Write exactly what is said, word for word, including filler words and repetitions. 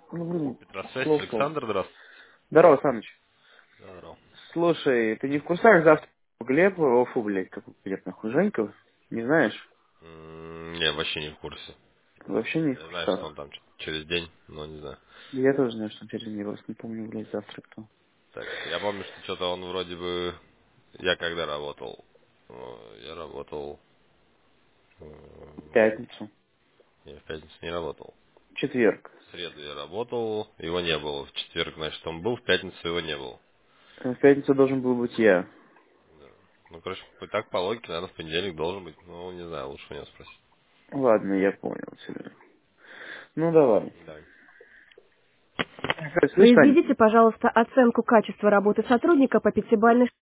Ну, блин, Петросвязь, слово слово. Александр, здравствуйте. Здорово, Саныч. Да, здорово. Слушай, ты не в курсах завтра Глеб, о, фу, блядь, как Глеб, нахуй, Женьков? Не знаешь? М, Не, вообще не в курсе. Вообще не в Я знаю, что курсах. он там ч- через день, но не знаю. Я тоже знаю, что он через него, просто не помню, блядь, завтра кто. Так, я помню, что что-то он вроде бы... Я когда работал? Э, Я работал... В э, пятницу. Я в пятницу не работал. Четверг. В среду я работал, его не было. В четверг, значит, он был, в пятницу его не было. В пятницу должен был быть я. Да. Ну, короче, по- так по логике, наверное, в понедельник должен быть. Ну, не знаю, лучше у него спросить. Ладно, я понял тебя. Ну, давай. Да. Э, Слышь, Сань, Произведите, пожалуйста, оценку качества работы сотрудника по пятибалльной